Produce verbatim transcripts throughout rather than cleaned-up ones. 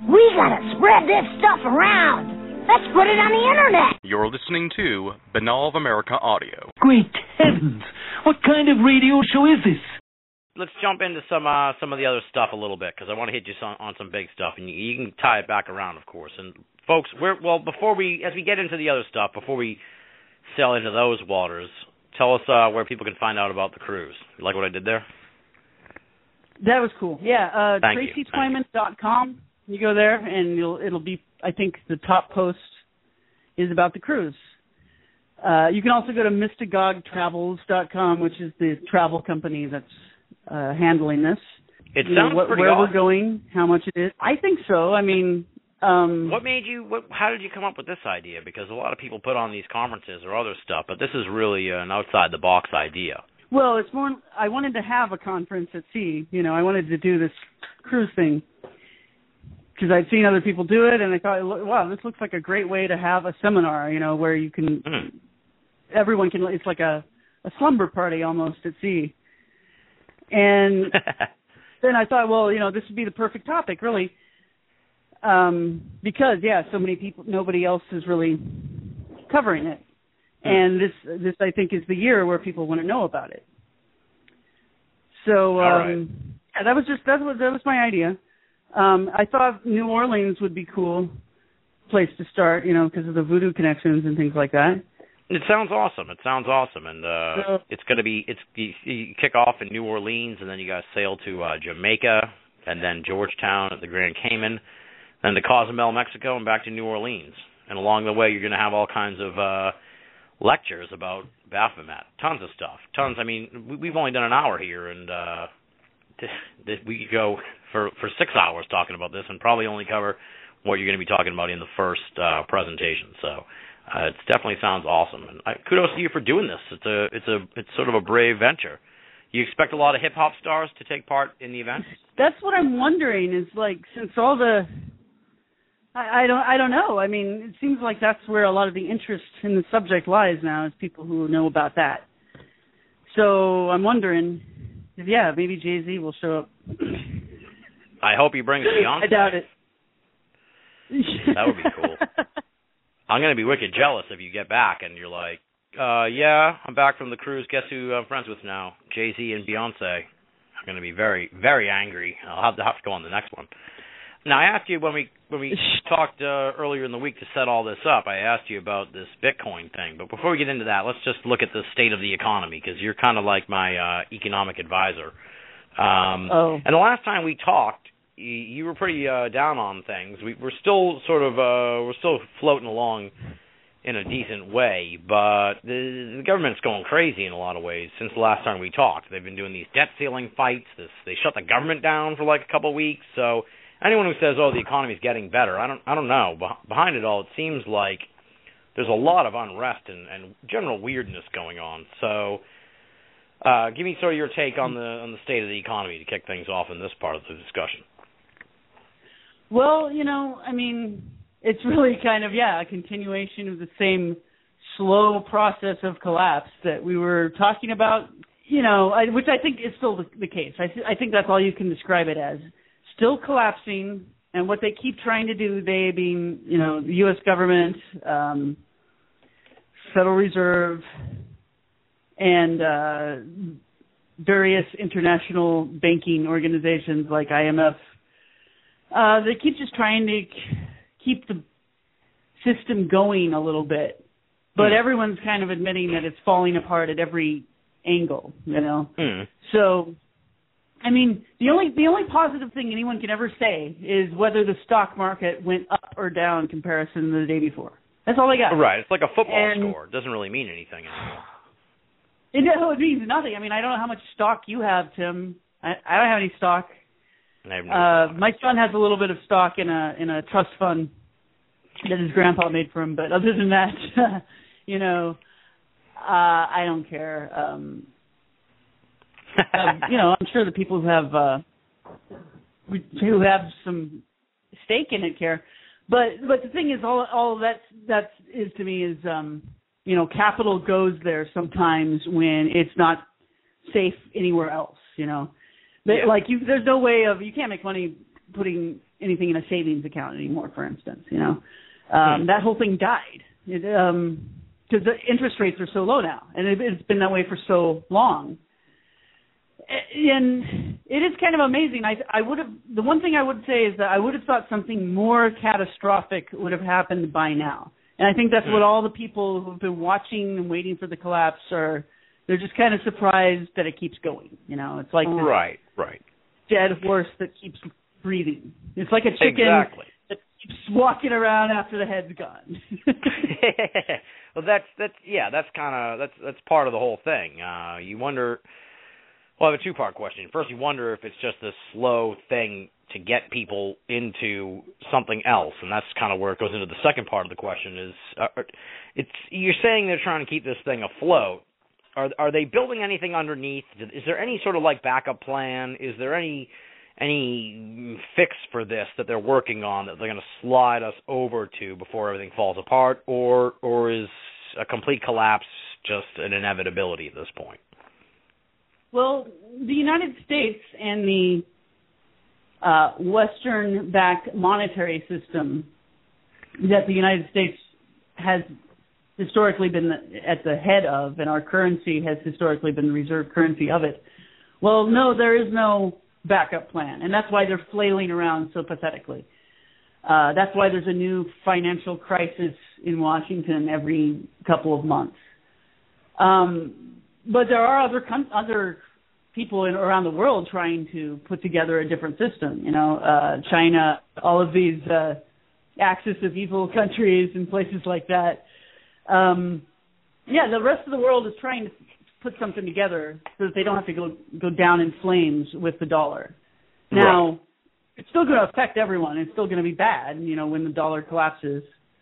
We gotta spread this stuff around. Let's put it on the internet. You're listening to Binnall of America Audio. Great heavens! What kind of radio show is this? Let's jump into some uh, some of the other stuff a little bit, because I want to hit you on, on some big stuff, and you, you can tie it back around, of course. And folks, we're well before we as we get into the other stuff, before we sail into those waters, tell us uh, where people can find out about the cruise. You like what I did there? That was cool. Yeah, uh, Thank Tracy you. Twyman dot com. You go there, and you'll, it'll be, I think, the top post is about the cruise. Uh, you can also go to Mystagog Travels dot com, which is the travel company that's uh, handling this. It you sounds know, what, pretty where awesome. we're going, how much it is. I think so. I mean, um, what made you? What, how did you come up with this idea? Because a lot of people put on these conferences or other stuff, but this is really an outside the box idea. Well, it's more. I wanted to have a conference at sea. You know, I wanted to do this cruise thing because I'd seen other people do it, and I thought, wow, this looks like a great way to have a seminar. You know, where you can, Mm. everyone can. It's like a, a slumber party almost at sea. And then I thought, well, you know, this would be the perfect topic, really, um, because yeah, so many people, nobody else is really covering it. And this, this I think, is the year where people want to know about it. So, um, All right. yeah, that was just that was that was my idea. Um, I thought New Orleans would be cool place to start, you know, because of the voodoo connections and things like that. It sounds awesome. It sounds awesome, and uh, So- it's going to be. It's you, you kick off in New Orleans, and then you guys sail to uh, Jamaica, and then Georgetown at the Grand Cayman, then to Cozumel, Mexico, and back to New Orleans. And along the way, you're going to have all kinds of uh, lectures about Baphomet, tons of stuff, tons. I mean, we, we've only done an hour here, and uh, th- th- we could go for for six hours talking about this, and probably only cover what you're going to be talking about in the first uh, presentation. So uh, it definitely sounds awesome, and I, kudos to you for doing this. It's a it's a it's sort of a brave venture. You expect a lot of hip hop stars to take part in the event? That's what I'm wondering. Is like since all the I, I don't. I don't know. I mean, it seems like that's where a lot of the interest in the subject lies now, is people who know about that. So I'm wondering if, yeah, maybe Jay-Z will show up. I hope he brings Beyonce. I doubt it. That would be cool. I'm gonna be wicked jealous if you get back and you're like, uh, yeah, I'm back from the cruise. Guess who I'm friends with now? Jay-Z and Beyonce. I'm gonna be very, very angry. I'll have to have to go on the next one. Now, I asked you when we when we talked uh, earlier in the week to set all this up, I asked you about this Bitcoin thing. But before we get into that, let's just look at the state of the economy, because you're kind of like my uh, economic advisor. Um, oh. And the last time we talked, you, you were pretty uh, down on things. We, we're still sort of uh, we're still floating along in a decent way, but the, the government's going crazy in a lot of ways since the last time we talked. They've been doing these debt ceiling fights. This they shut the government down for like a couple of weeks, so. Anyone who says, "Oh, the economy's getting better," I don't, I don't know. Beh- behind it all, it seems like there's a lot of unrest and, and general weirdness going on. So, uh, give me sort of your take on the on the state of the economy to kick things off in this part of the discussion. Well, you know, I mean, it's really kind of yeah a continuation of the same slow process of collapse that we were talking about. You know, I, which I think is still the, the case. I, th- I think that's all you can describe it as. Still collapsing, and what they keep trying to do, they being, you know, the U S government, um, Federal Reserve, and uh, various international banking organizations like I M F, uh, they keep just trying to keep the system going a little bit. But mm. everyone's kind of admitting that it's falling apart at every angle, you know. Mm. So... I mean, the only the only positive thing anyone can ever say is whether the stock market went up or down in comparison to the day before. That's all I got. Right. It's like a football and score. It doesn't really mean anything anymore. It, no, it means nothing. I mean, I don't know how much stock you have, Tim. I, I don't have any stock. I have no uh, stock. my son has a little bit of stock in a in a trust fund that his grandpa made for him. But other than that, you know, uh, I don't care. Um, um, you know, I'm sure the people who have uh, who have some stake in it care, but but the thing is, all all that that is to me is um, you know, capital goes there sometimes when it's not safe anywhere else. You know, Yeah. like you, there's no way of you can't make money putting anything in a savings account anymore, for instance. You know, um, hmm. that whole thing died because um, the interest rates are so low now, and it, it's been that way for so long. And it is kind of amazing. I, I would have the one thing I would say is that I would have thought something more catastrophic would have happened by now. And I think that's what all the people who've been watching and waiting for the collapse are. They're just kind of surprised that it keeps going. You know, it's like right, right, dead horse that keeps breathing. It's like a chicken exactly. that keeps walking around after the head's gone. Well, that's that's yeah, that's kind of that's that's part of the whole thing. Uh, you wonder. Well, I have a two-part question. First, you wonder if it's just a slow thing to get people into something else, and that's kind of where it goes into the second part of the question. Is uh, it's you're saying they're trying to keep this thing afloat. Are are they building anything underneath? Is there any sort of like backup plan? Is there any any fix for this that they're working on that they're going to slide us over to before everything falls apart, or or is a complete collapse just an inevitability at this point? Well, the United States and the uh, Western-backed monetary system that the United States has historically been at the head of, and our currency has historically been the reserve currency of it. Well, no, there is no backup plan, and that's why they're flailing around so pathetically. Uh, that's why there's a new financial crisis in Washington every couple of months. Um, but there are other con- other people in, around the world trying to put together a different system. You know, uh, China, all of these uh, axis of evil countries and places like that. Um, yeah, the rest of the world is trying to put something together so that they don't have to go go down in flames with the dollar. Now, right. It's still going to affect everyone. It's still going to be bad, you know, when the dollar collapses.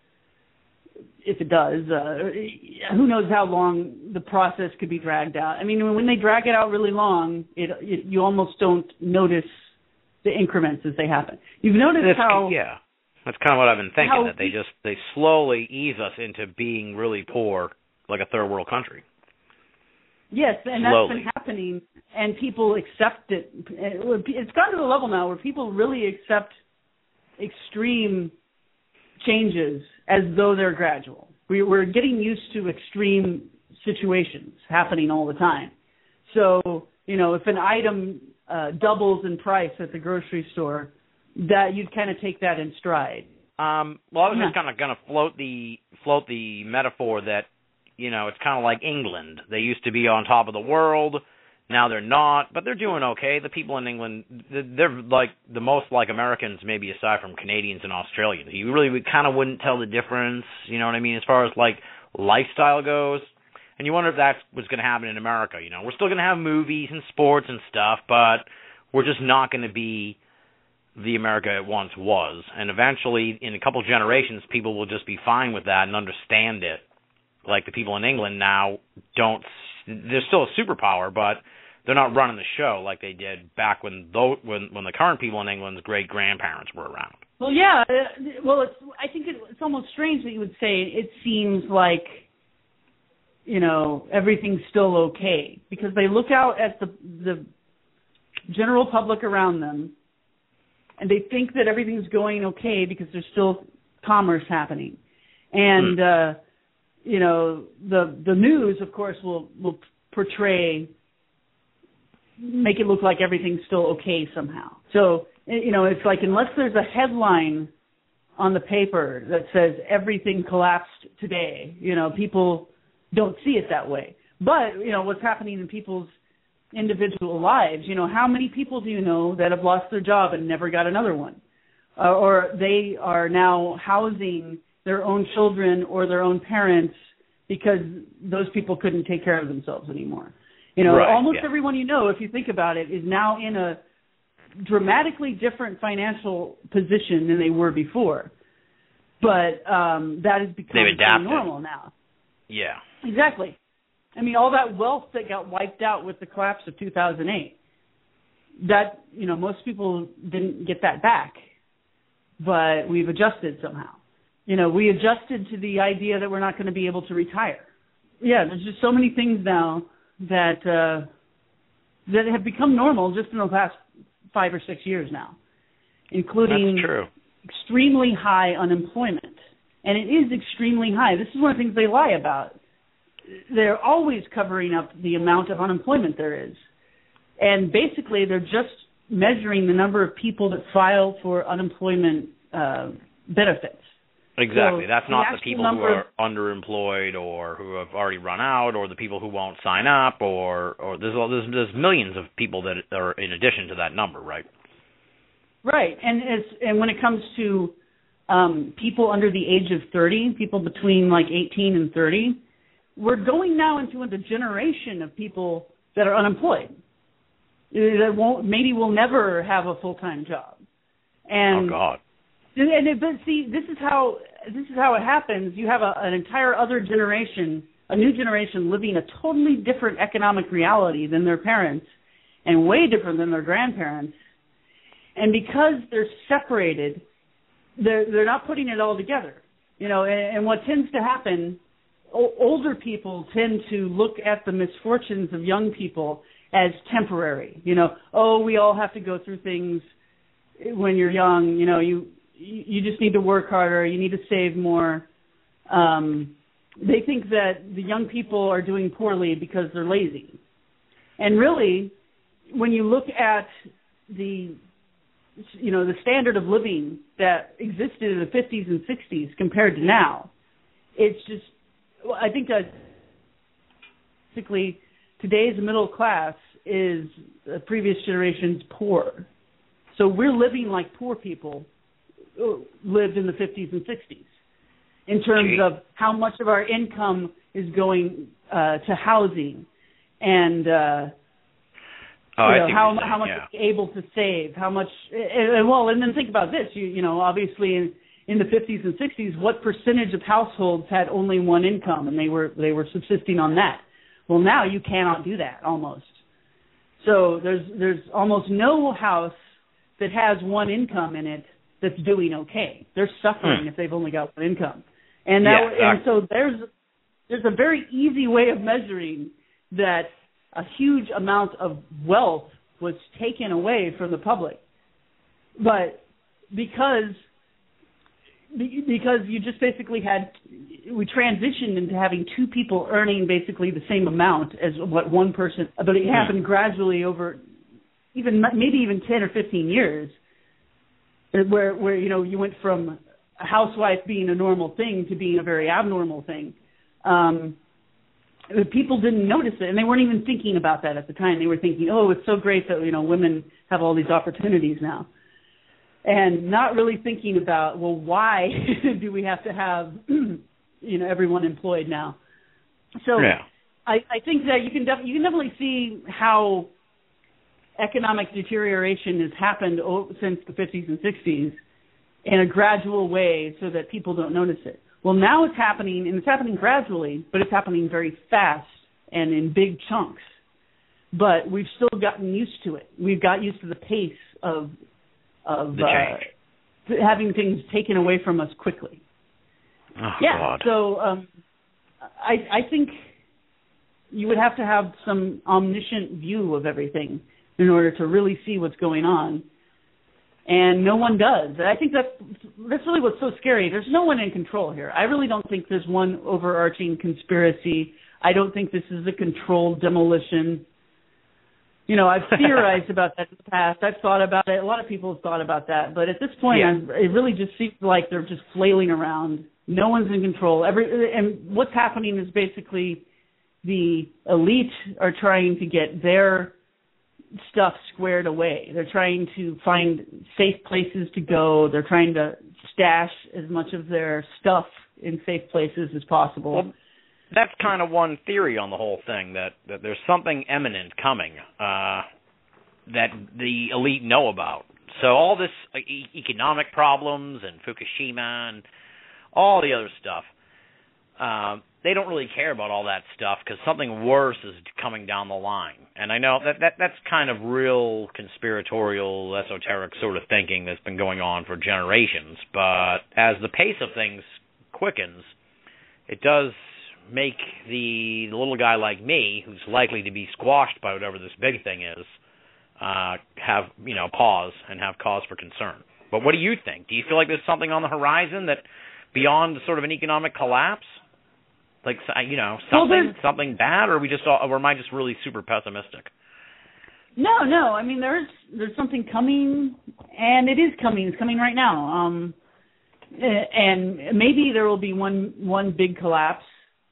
If it does, uh, who knows how long the process could be dragged out. I mean, when they drag it out really long, it, it you almost don't notice the increments as they happen. You've noticed That's, how... Yeah, that's kind of what I've been thinking, how, that they just they slowly ease us into being really poor, like a third world country. Yes, and slowly. That's been happening, and people accept it. It's gotten to the level now where people really accept extreme changes as though they're gradual. We, we're getting used to extreme situations happening all the time. So, you know, if an item uh, doubles in price at the grocery store, that you'd kind of take that in stride. Um, well, I was yeah. just kind of going to float the float the metaphor that, you know, it's kind of like England. They used to be on top of the world. Now they're not, but they're doing okay. The people in England, they're like the most like Americans, maybe aside from Canadians and Australians. You really kind of wouldn't tell the difference, you know what I mean, as far as like lifestyle goes. And you wonder if that's what's going to happen in America. You know, we're still going to have movies and sports and stuff, but we're just not going to be the America it once was. And eventually, in a couple of generations, people will just be fine with that and understand it. Like the people in England now don't. They're still a superpower, but they're not running the show like they did back when those, when when the current people in England's great grandparents were around. Well, yeah. Well, it's, I think it, it's almost strange that you would say it seems like, you know, everything's still okay, because they look out at the the general public around them, and they think that everything's going okay because there's still commerce happening, and. Mm. Uh, You know, the the news, of course, will, will portray, make it look like everything's still okay somehow. So, you know, it's like unless there's a headline on the paper that says everything collapsed today, you know, people don't see it that way. But, you know, what's happening in people's individual lives, you know, how many people do you know that have lost their job and never got another one? Uh, or they are now housing their own children or their own parents because those people couldn't take care of themselves anymore. You know, right, almost yeah. everyone you know, if you think about it, is now in a dramatically different financial position than they were before. But um, that has become normal now. Yeah. Exactly. I mean, all that wealth that got wiped out with the collapse of two thousand eight, that, you know, most people didn't get that back. But we've adjusted somehow. You know, we adjusted to the idea that we're not going to be able to retire. Yeah, there's just so many things now that uh, that have become normal just in the past five or six years now. including That's true. extremely high unemployment. And it is extremely high. This is one of the things they lie about. They're always covering up the amount of unemployment there is. And basically, they're just measuring the number of people that file for unemployment uh, benefits. Exactly. So That's the not the actual people who number are underemployed or who have already run out, or the people who won't sign up, or or there's there's, there's millions of people that are in addition to that number, right? Right, and as and when it comes to um, people under the age of thirty, people between like eighteen and thirty, we're going now into a generation of people that are unemployed. That won't maybe will never have a full time job. And oh God. And it, but see, this is how this is how it happens. You have a, an entire other generation, a new generation, living a totally different economic reality than their parents, and way different than their grandparents. And because they're separated, they're they're not putting it all together. You know, and, and what tends to happen, o- older people tend to look at the misfortunes of young people as temporary. You know, oh, we all have to go through things when you're young. You know, you. You just need to work harder. You need to save more. Um, they think that the young people are doing poorly because they're lazy. And really, when you look at the, you know, the standard of living that existed in the fifties and sixties compared to now, it's just, I think that basically today's middle class is the previous generation's poor. So we're living like poor people lived in the fifties and sixties in terms Gee. of how much of our income is going uh, to housing and uh, oh, you I know, see how, what you're saying, how much yeah. we're able to save, how much, and, and well, and then think about this, you, you know, obviously in, in the fifties and sixties, what percentage of households had only one income and they were they were subsisting on that? Well, now you cannot do that almost. So there's there's almost no house that has one income in it that's doing okay. They're suffering hmm. if they've only got one income. And that, yeah, and so there's there's a very easy way of measuring that a huge amount of wealth was taken away from the public. But because because you just basically had, we transitioned into having two people earning basically the same amount as what one person, but it happened gradually over even maybe even ten or fifteen years. Where, where you know, you went from a housewife being a normal thing to being a very abnormal thing. Um, people didn't notice it, and they weren't even thinking about that at the time. They were thinking, oh, it's so great that, you know, women have all these opportunities now. And not really thinking about, well, why do we have to have, you know, everyone employed now? So yeah. I, I think that you can, def- you can definitely see how economic deterioration has happened since the fifties and sixties in a gradual way so that people don't notice it. Well, now it's happening, and it's happening gradually, but it's happening very fast and in big chunks. But we've still gotten used to it. We've got used to the pace of of the uh, having things taken away from us quickly. Oh, yeah, God. so um, I, I think you would have to have some omniscient view of everything in order to really see what's going on. And no one does. I think that's, that's really what's so scary. There's no one in control here. I really don't think there's one overarching conspiracy. I don't think this is a controlled demolition. You know, I've theorized about that in the past. I've thought about it. A lot of people have thought about that. But at this point, yeah. I'm, it really just seems like they're just flailing around. No one's in control. Every, and what's happening is basically the elite are trying to get their stuff squared away. They're trying to find safe places to go. They're trying to stash as much of their stuff in safe places as possible. Well, that's kind of one theory on the whole thing, that, that there's something imminent coming uh, that the elite know about. So all this uh, e- economic problems and Fukushima and all the other stuff, uh, they don't really care about all that stuff because something worse is coming down the line. And I know that, that that's kind of real conspiratorial, esoteric sort of thinking that's been going on for generations. But as the pace of things quickens, it does make the, the little guy like me, who's likely to be squashed by whatever this big thing is, uh, have, you know, pause and have cause for concern. But what do you think? Do you feel like there's something on the horizon that beyond sort of an economic collapse? Like, you know, something well, something bad, or are we just all, or am I just really super pessimistic? No, no. I mean, there's there's something coming, and it is coming. It's coming right now. Um, and maybe there will be one one big collapse.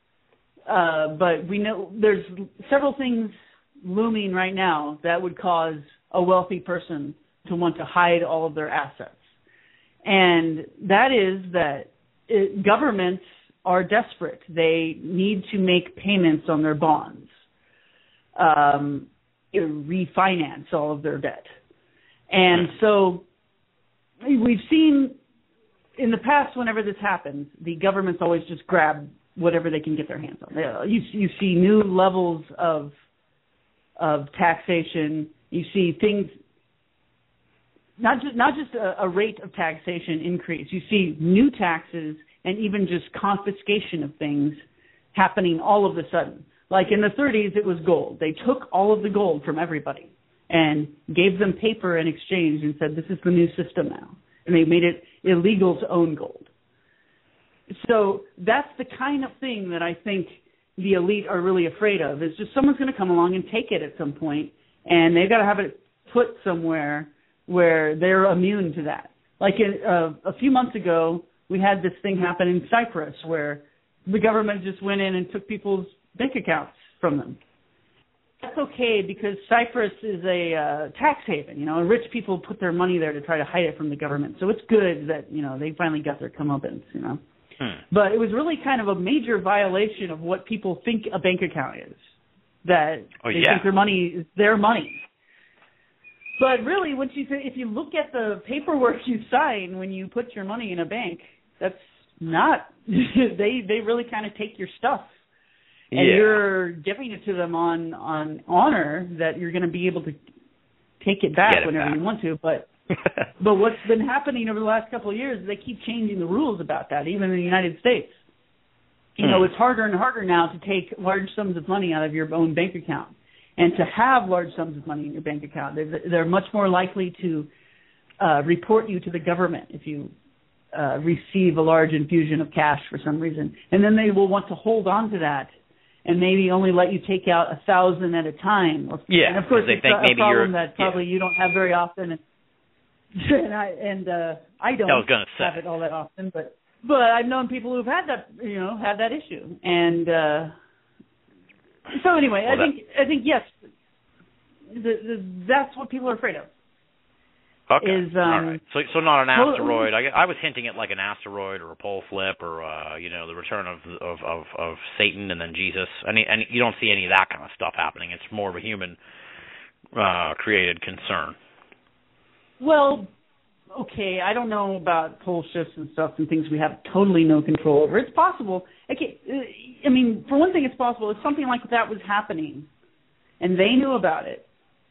Uh, but we know there's several things looming right now that would cause a wealthy person to want to hide all of their assets, and that is that it, governments are desperate. They need to make payments on their bonds, um, refinance all of their debt. And so we've seen in the past, whenever this happens, the governments always just grab whatever they can get their hands on. You, you see new levels of of taxation. You see things, not just, not just a, a rate of taxation increase. You see new taxes and even just confiscation of things happening all of a sudden. Like in the thirties, it was gold. They took all of the gold from everybody and gave them paper in exchange and said, this is the new system now. And they made it illegal to own gold. So that's the kind of thing that I think the elite are really afraid of, is just someone's going to come along and take it at some point, and they've got to have it put somewhere where they're immune to that. Like in, uh, a few months ago, we had this thing happen in Cyprus where the government just went in and took people's bank accounts from them. That's okay because Cyprus is a uh, tax haven, you know, and rich people put their money there to try to hide it from the government. So it's good that, you know, they finally got their comeuppance, you know. Hmm. But it was really kind of a major violation of what people think a bank account is, that oh, they yeah. think their money is their money. But really, once you, if you look at the paperwork you sign when you put your money in a bank, that's not, they they really kind of take your stuff. And yeah. you're giving it to them on, on honor that you're going to be able to take it back it whenever back. you want to. But but what's been happening over the last couple of years is they keep changing the rules about that, even in the United States. You hmm. know, it's harder and harder now to take large sums of money out of your own bank account. And to have large sums of money in your bank account, they're, they're much more likely to uh, report you to the government if you uh, receive a large infusion of cash for some reason. And then they will want to hold on to that and maybe only let you take out a thousand at a time. Yeah, and of course, they it's think a, maybe a problem you're, that probably yeah. you don't have very often. And I and uh, I don't I was gonna say. have it all that often, but but I've known people who've had that, you know, had that issue. And uh, so anyway, well, I think I think yes, the, the, that's what people are afraid of. Okay. Is, um, all right. So, so not an well, asteroid. I, I was hinting at like an asteroid or a pole flip or uh, you know, the return of of of, of Satan and then Jesus. Any, and you don't see any of that kind of stuff happening. It's more of a human uh, created concern. Well, okay, I don't know about pole shifts and stuff and things we have totally no control over. It's possible. Okay, I mean, for one thing, it's possible if something like that was happening and they knew about it,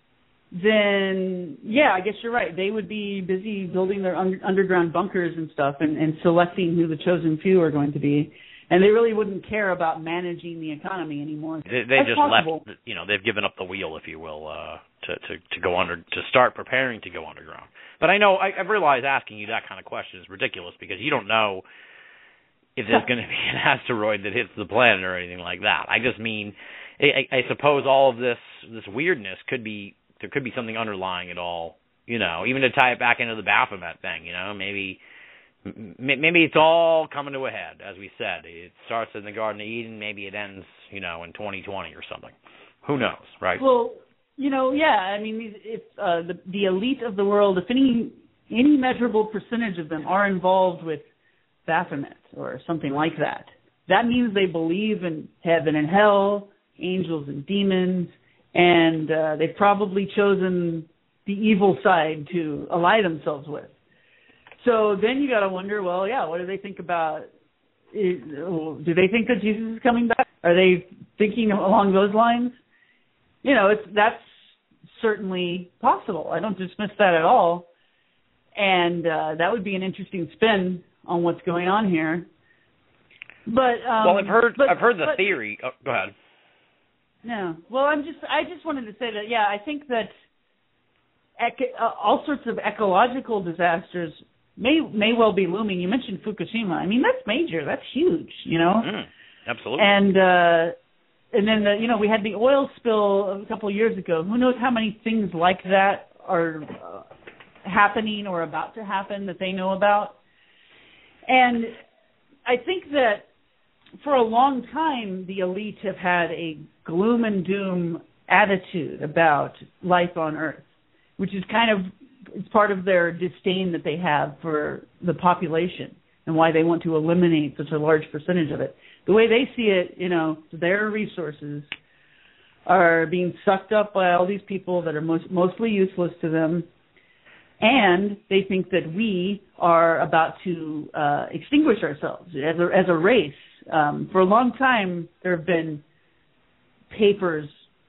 then, yeah, I guess you're right. They would be busy building their un- underground bunkers and stuff and, and selecting who the chosen few are going to be. And they really wouldn't care about managing the economy anymore. They, they just possible. left, you know, they've given up the wheel, if you will, uh, to, to, to go under, to start preparing to go underground. But I know, I, I realize asking you that kind of question is ridiculous because you don't know if there's going to be an asteroid that hits the planet or anything like that. I just mean, I, I suppose all of this, this weirdness could be, there could be something underlying it all, you know, even to tie it back into the Baphomet thing, you know, maybe maybe it's all coming to a head, as we said. It starts in the Garden of Eden, maybe it ends, you know, in twenty twenty or something. Who knows, right? Well, you know, yeah, I mean, if uh, the, the elite of the world, if any any measurable percentage of them are involved with Baphomet or something like that, that means they believe in heaven and hell, angels and demons, and uh, they've probably chosen the evil side to ally themselves with. So then you got to wonder, well, yeah, what do they think about? Do they think that Jesus is coming back? Are they thinking along those lines? You know, it's that's certainly possible. I don't dismiss that at all, and uh, that would be an interesting spin on what's going on here. But um, well, I've heard but, I've heard the but, theory. Oh, go ahead. No, well, I'm just I just wanted to say that yeah, I think that ec- uh, all sorts of ecological disasters may may well be looming. You mentioned Fukushima. I mean, that's major. That's huge, you know? Mm, absolutely. And, uh, and then, the, you know, we had the oil spill a couple of years ago. Who knows how many things like that are uh, happening or about to happen that they know about. And I think that for a long time, the elite have had a gloom and doom attitude about life on Earth, which is kind of it's part of their disdain that they have for the population and why they want to eliminate such a large percentage of it. The way they see it, you know, their resources are being sucked up by all these people that are most, mostly useless to them, and they think that we are about to uh, extinguish ourselves as a, as a race. Um, for a long time, there have been papers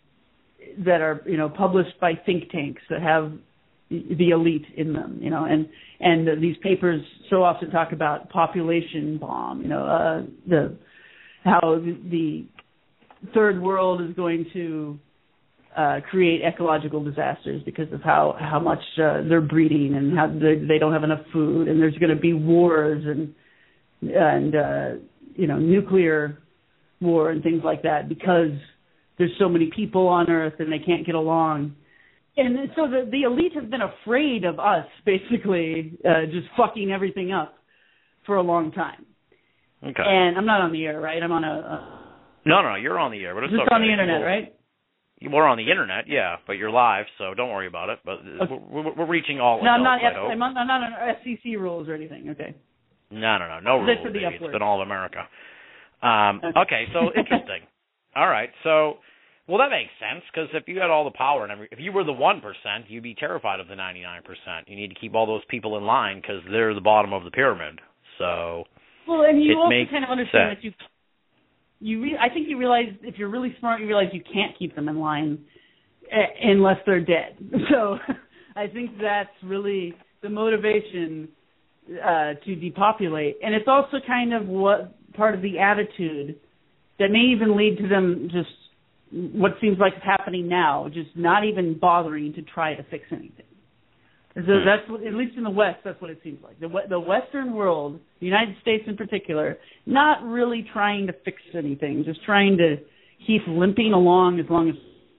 that are, you know, published by think tanks that have the elite in them, you know, and and these papers so often talk about population bomb, you know, uh, the how the third world is going to uh, create ecological disasters because of how how much uh, they're breeding and how they don't have enough food, and there's going to be wars and and uh, you know, nuclear war and things like that because there's so many people on Earth and they can't get along. And so the, the elite have been afraid of us, basically, uh, just fucking everything up for a long time. Okay. And I'm not on the air, right? I'm on a... a no, no, you're on the air, but it's just okay. on the internet, right? We're on the internet, yeah, but you're live, so don't worry about it. But okay. we're, we're, we're reaching all no, adults, I'm not, I hope. I'm not, I'm not on F C C rules or anything, okay. No, no, no, no rules. For the It's upward. been all of America. Um, okay. okay, so interesting. All right, so... Well, that makes sense, because if you had all the power and every, if you were the one percent, you'd be terrified of the ninety-nine percent. You need to keep all those people in line because they're the bottom of the pyramid. So, well, and you it also makes kind of understand sense. that you, you re- I think you realize if you're really smart, you realize you can't keep them in line uh, unless they're dead. So, I think that's really the motivation uh, to depopulate, and it's also kind of what part of the attitude that may even lead to them just. What seems like it's happening now, just not even bothering to try to fix anything. So that's what, at least in the West, that's what it seems like. The, the Western world, the United States in particular, not really trying to fix anything, just trying to keep limping along as long as.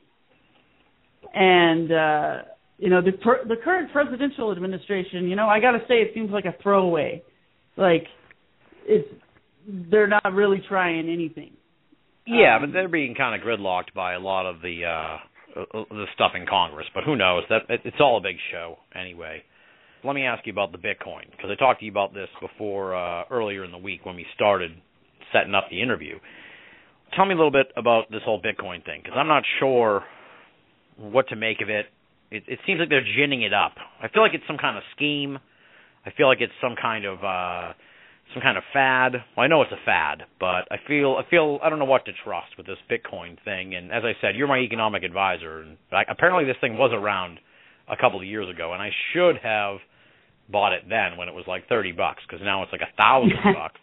And uh, you know, the per, the current presidential administration, you know, I got to say, it seems like a throwaway. Like it's they're not really trying anything. Yeah, um, but they're being kind of gridlocked by a lot of the uh, the stuff in Congress. But who knows? That it's all a big show anyway. Let me ask you about the Bitcoin, because I talked to you about this before uh, earlier in the week when we started setting up the interview. Tell me a little bit about this whole Bitcoin thing, because I'm not sure what to make of it. it. It seems like they're ginning it up. I feel like it's some kind of scheme. I feel like it's some kind of uh, some kind of fad. Well, I know it's a fad, but I feel I feel I don't know what to trust with this Bitcoin thing. And as I said, you're my economic advisor, and I, apparently this thing was around a couple of years ago, and I should have bought it then when it was like thirty bucks, because now it's like a thousand bucks.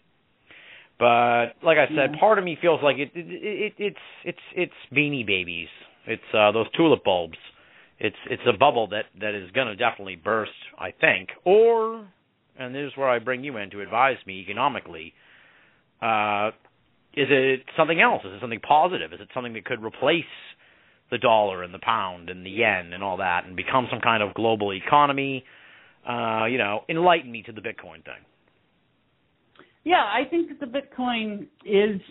But like I said, yeah. part of me feels like it, it, it it's it's it's Beanie Babies. It's uh, those tulip bulbs. It's it's a bubble that, that is going to definitely burst, I think. Or, and this is where I bring you in to advise me economically, uh, is it something else? Is it something positive? Is it something that could replace the dollar and the pound and the yen and all that and become some kind of global economy? Uh, you know, enlighten me to the Bitcoin thing. Yeah, I think that the Bitcoin is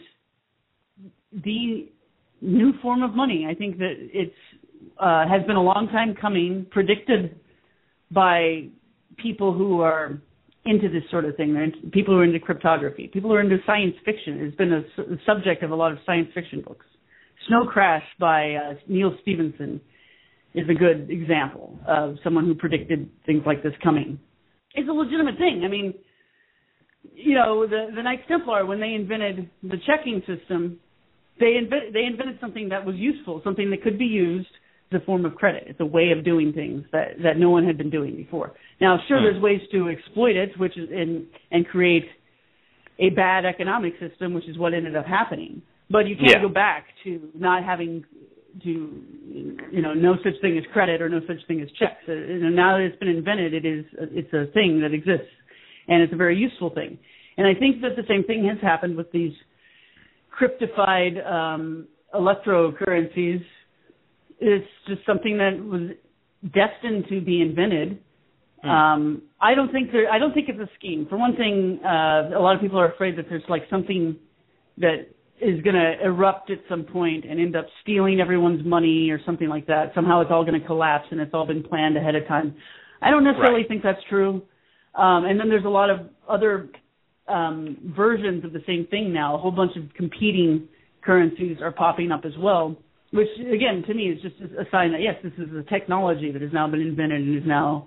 the new form of money. I think that it's uh, has been a long time coming, predicted by people who are into this sort of thing. They're into, people who are into cryptography, people who are into science fiction. It's been a, a subject of a lot of science fiction books. Snow Crash by uh, Neil Stephenson is a good example of someone who predicted things like this coming. It's a legitimate thing. I mean, you know, the, the Knights Templar, when they invented the checking system, they, invent, they invented something that was useful, something that could be used as a form of credit. It's a way of doing things that, that no one had been doing before. Now, sure, there's ways to exploit it, which is in, and create a bad economic system, which is what ended up happening. But you can't yeah. go back to not having to you know no such thing as credit or no such thing as checks. Uh, you know, now that it's been invented, it is it's a thing that exists, and it's a very useful thing. And I think that the same thing has happened with these cryptified um, electrocurrencies. It's just something that was destined to be invented. Hmm. Um, I don't think there. I don't think it's a scheme. For one thing, uh, a lot of people are afraid that there's like something that is going to erupt at some point and end up stealing everyone's money or something like that. Somehow it's all going to collapse and it's all been planned ahead of time. I don't necessarily right. think that's true. Um, and then there's a lot of other um, versions of the same thing now. A whole bunch of competing currencies are popping up as well, which, again, to me is just a sign that, yes, this is a technology that has now been invented and is now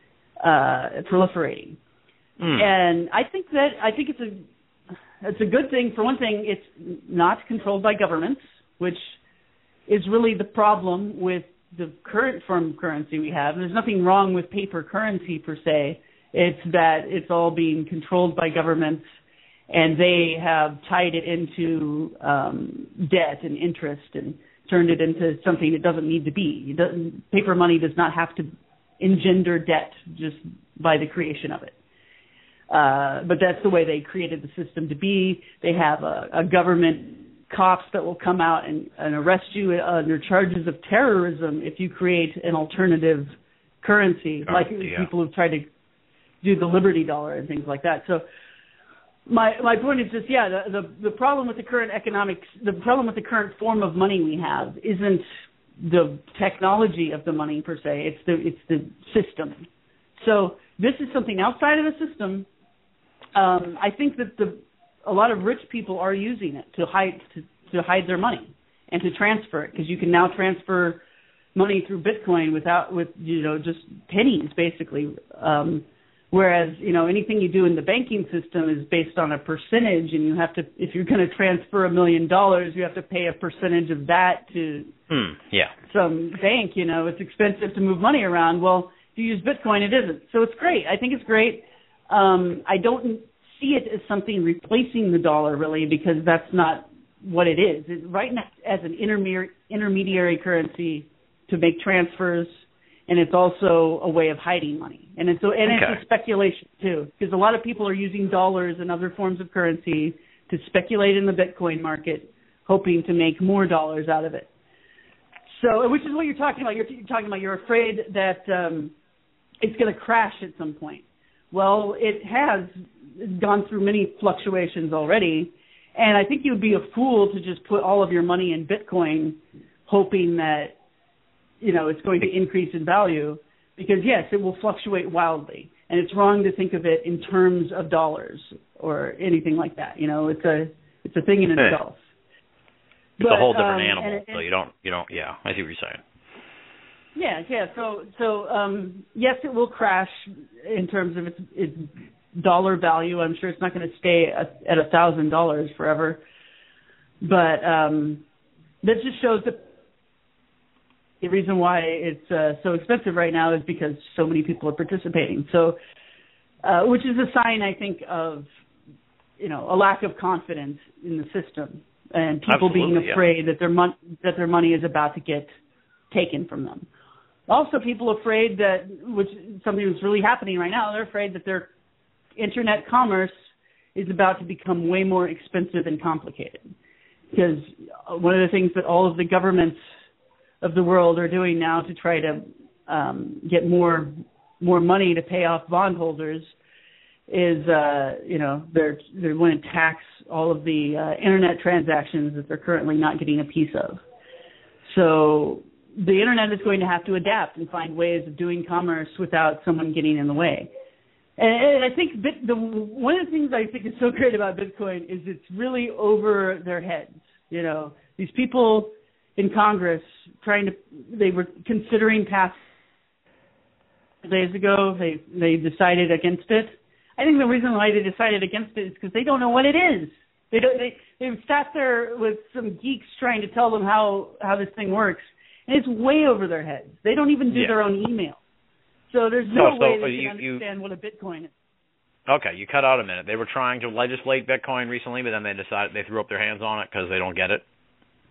uh, proliferating. Mm. And I think that I think it's a it's a good thing. For one thing, it's not controlled by governments, which is really the problem with the current form of currency we have. There's nothing wrong with paper currency per se. It's that it's all being controlled by governments, and they have tied it into um, debt and interest and turned it into something it doesn't need to be. It doesn't, paper money does not have to engender debt just by the creation of it. Uh, but that's the way they created the system to be. They have a, a government cops that will come out and, and arrest you under charges of terrorism if you create an alternative currency, oh, like yeah. people who've tried to do the Liberty Dollar and things like that. So my my point is just, yeah, the, the, the problem with the current economics, the problem with the current form of money we have isn't the technology of the money per se, it's the it's the system. So this is something outside of the system. Um, I think that the a lot of rich people are using it to hide to, to hide their money and to transfer it, because you can now transfer money through Bitcoin without with you know just pennies basically. Um, whereas you know anything you do in the banking system is based on a percentage, and you have to if you're going to transfer a million dollars, you have to pay a percentage of that to hmm, yeah. some bank. You know it's expensive to move money around. Well, if you use Bitcoin, it isn't. So it's great. I think it's great. Um, I don't see it as something replacing the dollar, really, because that's not what it is. It's right now as an intermediary, intermediary currency to make transfers, and it's also a way of hiding money. And it's, and okay. it's a speculation, too, because a lot of people are using dollars and other forms of currency to speculate in the Bitcoin market, hoping to make more dollars out of it. So, which is what you're talking about. You're, you're talking about you're afraid that um, it's going to crash at some point. Well, it has gone through many fluctuations already, and I think you would be a fool to just put all of your money in Bitcoin hoping that, you know, it's going to increase in value, because, yes, it will fluctuate wildly, and it's wrong to think of it in terms of dollars or anything like that. You know, it's a it's a thing in itself. It's but, a whole different um, animal, and, and, so you don't, you don't, yeah, I see what you're saying. Yeah, yeah. So, so um, yes, it will crash in terms of its, its dollar value. I'm sure it's not going to stay at, at a thousand dollars forever. But um, that just shows that the reason why it's uh, so expensive right now is because so many people are participating. So, uh, which is a sign, I think, of you know a lack of confidence in the system and people Absolutely, being afraid yeah. that their mon- that their money is about to get taken from them. Also, people afraid that, which something that's really happening right now, they're afraid that their internet commerce is about to become way more expensive and complicated. Because one of the things that all of the governments of the world are doing now to try to um, get more more money to pay off bondholders is, uh, you know, they're they want to tax all of the uh, internet transactions that they're currently not getting a piece of. So the internet is going to have to adapt and find ways of doing commerce without someone getting in the way. And, and I think Bit, the, one of the things I think is so great about Bitcoin is it's really over their heads. You know, these people in Congress trying to, they were considering passing days ago. They they decided against it. I think the reason why they decided against it is because they don't know what it is. They don't. They they've sat there with some geeks trying to tell them how how this thing works. And it's way over their heads. They don't even do yeah. their own email. So there's no so, way so they you, can you, understand what a Bitcoin is. Okay, you cut out a minute. They were trying to legislate Bitcoin recently, but then they decided they threw up their hands on it because they don't get it.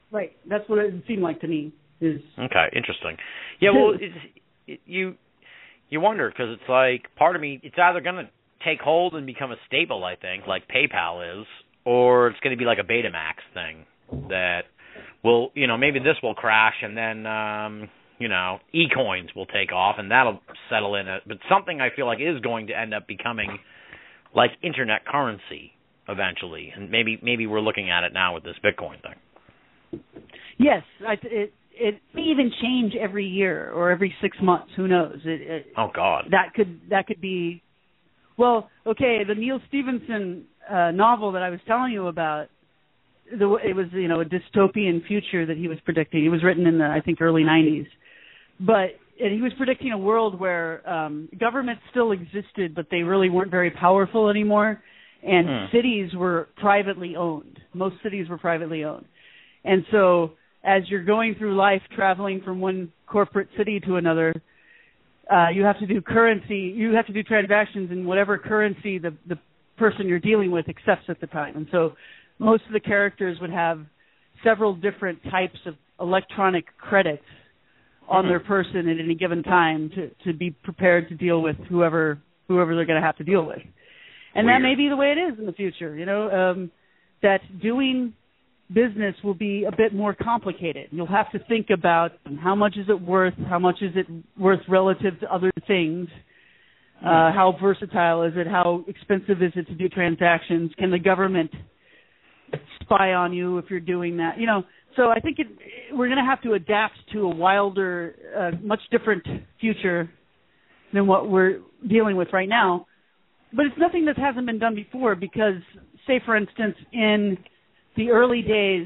Right. That's what it seemed like to me. Is okay, interesting. Yeah, well, it's, it, you you wonder because it's like part of me. It's either going to take hold and become a staple, I think, like PayPal is, or it's going to be like a Betamax thing that will, you know, maybe this will crash and then, um, you know, e-coins will take off and that'll settle in. It. But something I feel like is going to end up becoming like internet currency eventually, and maybe maybe we're looking at it now with this Bitcoin thing. Yes, I, it it may even change every year or every six months. Who knows? It, it, oh God, that could that could be. Well, okay, the Neil Stephenson uh, novel that I was telling you about, the, it was you know a dystopian future that he was predicting. It was written in the I think early nineties, but and he was predicting a world where um, governments still existed, but they really weren't very powerful anymore, and hmm. cities were privately owned. Most cities were privately owned, and so as you're going through life, traveling from one corporate city to another. Uh, you have to do currency. You have to do transactions in whatever currency the the person you're dealing with accepts at the time. And so, most of the characters would have several different types of electronic credits on mm-hmm. their person at any given time to, to be prepared to deal with whoever whoever they're going to have to deal with. And Weird. That may be the way it is in the future. You know, um, that doing business will be a bit more complicated. You'll have to think about how much is it worth, how much is it worth relative to other things, uh, how versatile is it, how expensive is it to do transactions, can the government spy on you if you're doing that, you know. So I think it, we're going to have to adapt to a wilder, uh, much different future than what we're dealing with right now. But it's nothing that hasn't been done before because, say, for instance, in the early days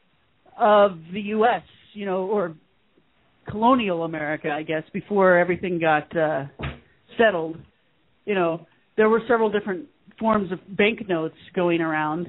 of the U S, you know, or colonial America, I guess, before everything got uh, settled, you know, there were several different forms of banknotes going around,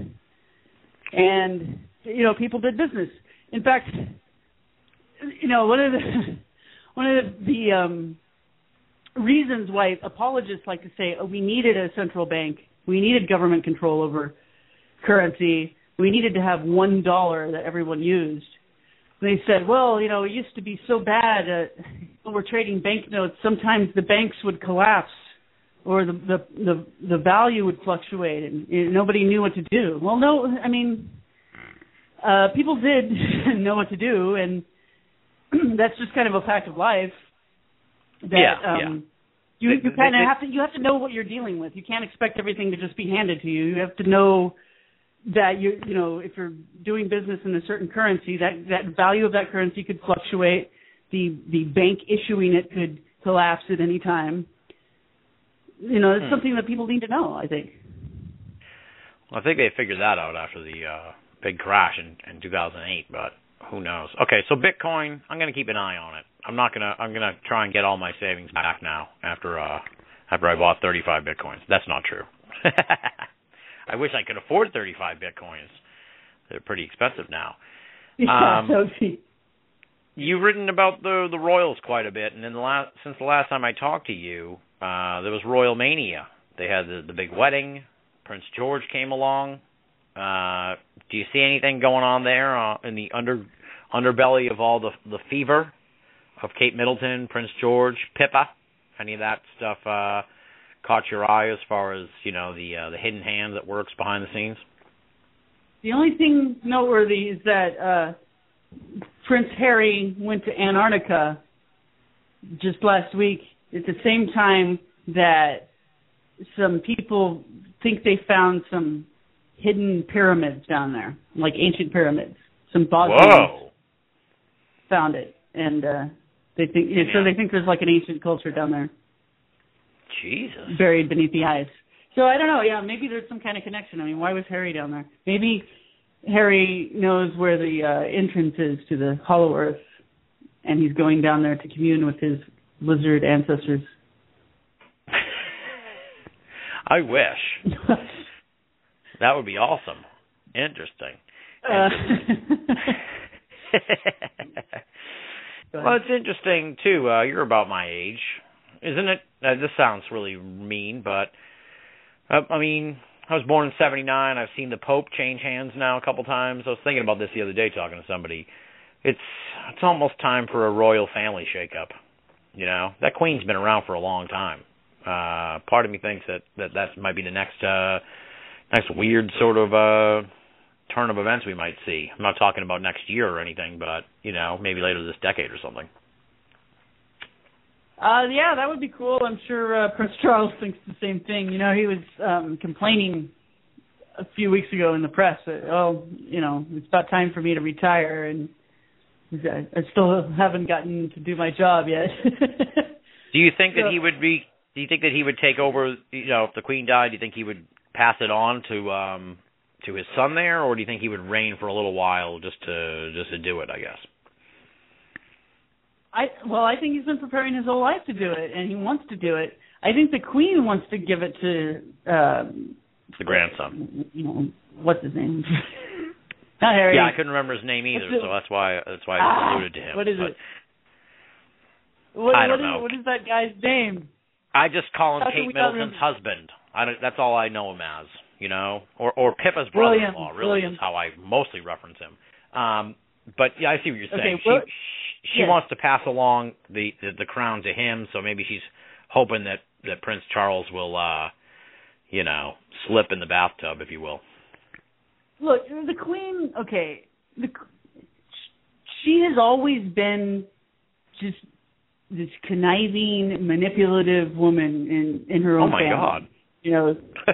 and, you know, people did business. In fact, you know, one of the one of the um, reasons why apologists like to say, oh, we needed a central bank, we needed government control over currency, we needed to have one dollar that everyone used. They said, well, you know, it used to be so bad. Uh, when we're trading banknotes, sometimes the banks would collapse, or the the the, the value would fluctuate, and you know, nobody knew what to do. Well, no, I mean, uh, people did know what to do, and that's just kind of a fact of life. That, yeah, um, yeah. You, you kind of have to you have to know what you're dealing with. You can't expect everything to just be handed to you. You have to know that you you know if you're doing business in a certain currency, that that value of that currency could fluctuate. The the bank issuing it could collapse at any time. You know, it's hmm. something that people need to know, I think. Well, I think they figured that out after the uh, big crash in, in two thousand eight, but who knows? Okay, so Bitcoin, I'm going to keep an eye on it. I'm not gonna. I'm gonna try and get all my savings back now after uh, after I bought thirty-five bitcoins. That's not true. I wish I could afford thirty-five bitcoins. They're pretty expensive now. Yeah, um, so cheap. You've written about the the Royals quite a bit, and in the last since the last time I talked to you, uh, there was Royal Mania. They had the, the big wedding. Prince George came along. Uh, do you see anything going on there uh, in the under underbelly of all the the fever of Kate Middleton, Prince George, Pippa? Any of that stuff uh, caught your eye as far as, you know, the uh, the hidden hand that works behind the scenes? The only thing noteworthy is that uh, Prince Harry went to Antarctica just last week at the same time that some people think they found some hidden pyramids down there, like ancient pyramids. Some Bosnians Whoa. found it, and uh, they think yeah. so. They think there's like an ancient culture down there. Jesus. Buried beneath the ice. So I don't know. Yeah, maybe there's some kind of connection. I mean, why was Harry down there? Maybe Harry knows where the uh, entrance is to the Hollow Earth, and he's going down there to commune with his lizard ancestors. I wish. That would be awesome. Interesting. Uh, well, it's interesting, too. Uh, you're about my age. Isn't it? Uh, this sounds really mean, but, uh, I mean, I was born in seventy-nine. I've seen the Pope change hands now a couple times. I was thinking about this the other day talking to somebody. It's it's almost time for a royal family shakeup. You know, that Queen's been around for a long time. Uh, part of me thinks that, that that might be the next uh, next weird sort of uh, turn of events we might see. I'm not talking about next year or anything, but, you know, maybe later this decade or something. Uh, yeah, that would be cool. I'm sure uh, Prince Charles thinks the same thing. You know, he was um, complaining a few weeks ago in the press that, oh, you know, it's about time for me to retire, and I still haven't gotten to do my job yet. Do you think so, that he would be? Do you think that he would take over? You know, if the Queen died, do you think he would pass it on to um, to his son there, or do you think he would reign for a little while just to just to do it? I guess. I well, I think he's been preparing his whole life to do it, and he wants to do it. I think the Queen wants to give it to um, the grandson. You know, what's his name? Not Harry. Yeah, I couldn't remember his name either, so that's why that's why I just ah, alluded to him. What is but it? What, I don't what is, know. What is that guy's name? I just call him How Kate Middleton's husband. I don't, that's all I know him as, you know, or or Pippa's brother-in-law. Really, William. is how I mostly reference him. Um, but yeah, I see what you're saying. Okay, she well, she, she yeah. wants to pass along the, the the crown to him, so maybe she's hoping that that Prince Charles will, uh, you know, slip in the bathtub, if you will. Look, the Queen. Okay, the she has always been just this conniving, manipulative woman in, in her own family. Oh, my family. God. You know.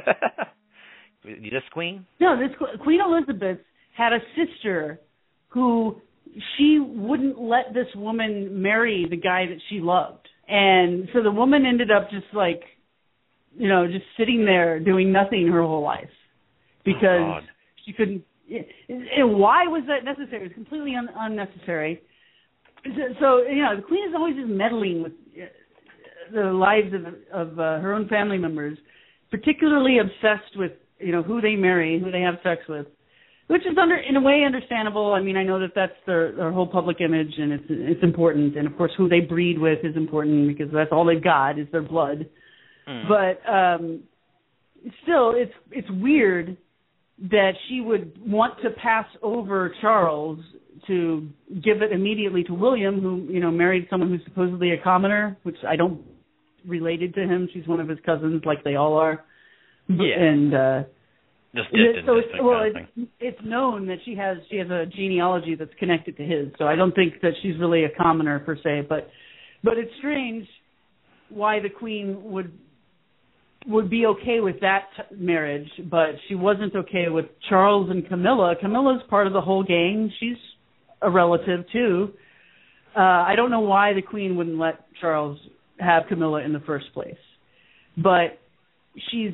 This Queen? No, this Queen Elizabeth had a sister who she wouldn't let this woman marry the guy that she loved. And so the woman ended up just like, you know, just sitting there doing nothing her whole life because oh, she couldn't. And why was that necessary? It was completely un- unnecessary. So, you know, the Queen is always just meddling with the lives of, of uh, her own family members, particularly obsessed with, you know, who they marry, who they have sex with, which is, under in a way, understandable. I mean, I know that that's their, their whole public image, and it's it's important. And, of course, who they breed with is important because that's all they've got is their blood. Mm. But um, still, it's it's weird that she would want to pass over Charles to give it immediately to William, who, you know, married someone who's supposedly a commoner, which I don't related to him. She's one of his cousins, like they all are. Yeah. And uh, just distant, so it's, distant well, kind of it's, it's known that she has she has a genealogy that's connected to his. So I don't think that she's really a commoner per se. But but it's strange why the Queen would would be okay with that t- marriage, but she wasn't okay with Charles and Camilla. Camilla's part of the whole gang. She's a relative too. Uh, I don't know why the Queen wouldn't let Charles have Camilla in the first place, but she's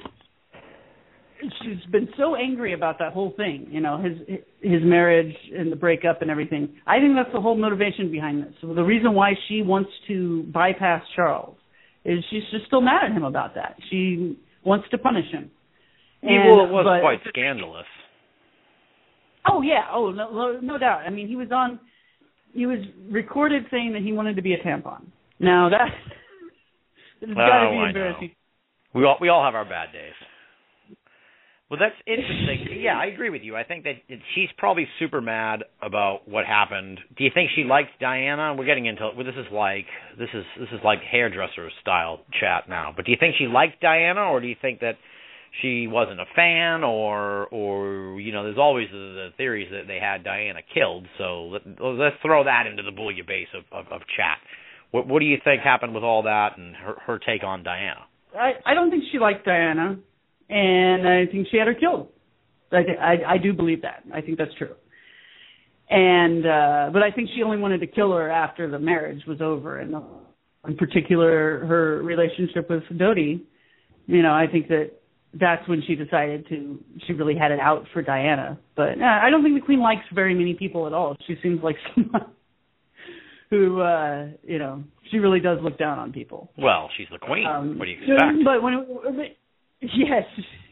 she's been so angry about that whole thing. You know, his his marriage and the breakup and everything. I think that's the whole motivation behind this. So the reason why she wants to bypass Charles is she's just still mad at him about that. She wants to punish him. And, well, it was but, quite scandalous. Oh yeah, oh no, no doubt. I mean, he was on. He was recorded saying that he wanted to be a tampon. Now that it's got to oh, be embarrassing. We all we all have our bad days. Well, that's interesting. Yeah, I agree with you. I think that she's probably super mad about what happened. Do you think she liked Diana? We're getting into well, this is like this is this is like hairdresser style chat now. But do you think she liked Diana, or do you think that she wasn't a fan, or or you know, there's always the, the theories that they had Diana killed. So let, let's throw that into the bouillabaisse of, of, of chat. What, what do you think happened with all that and her, her take on Diana? I, I don't think she liked Diana. And I think she had her killed. I, I, I do believe that. I think that's true. And uh, but I think she only wanted to kill her after the marriage was over, and in particular her relationship with Dodi. You know, I think that that's when she decided to. She really had it out for Diana. But uh, I don't think the Queen likes very many people at all. She seems like someone who, uh, you know, she really does look down on people. Well, she's the Queen. Um, what do you expect? But when. It, Yes,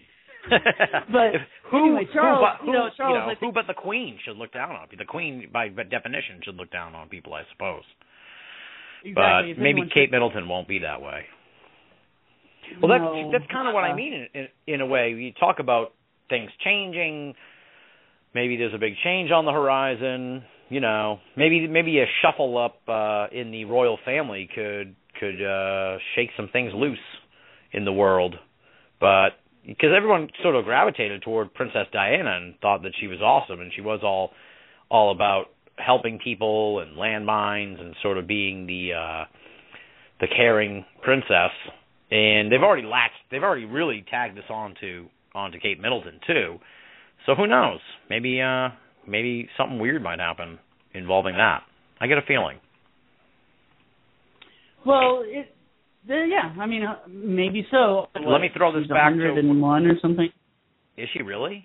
but who, anyway, Charles, who, but, who, you know, Charles, you know, think, who but the Queen should look down on people? The Queen, by definition, should look down on people, I suppose. Exactly. But maybe Kate Middleton won't be that way. Well, that's No. that's kind of what I Uh, mean in, in in a way. You talk about things changing. Maybe there's a big change on the horizon. You know, maybe maybe a shuffle up uh, in the royal family could could uh, shake some things loose in the world. But because everyone sort of gravitated toward Princess Diana and thought that she was awesome, and she was all all about helping people and landmines and sort of being the uh, the caring princess. And they've already latched, they've already really tagged this onto onto Kate Middleton too. So who knows? Maybe uh, maybe something weird might happen involving that. I get a feeling. Well, it, the, yeah, I mean, uh, maybe so. Let What, me throw this she's back one to. hundred one or something. Is she really?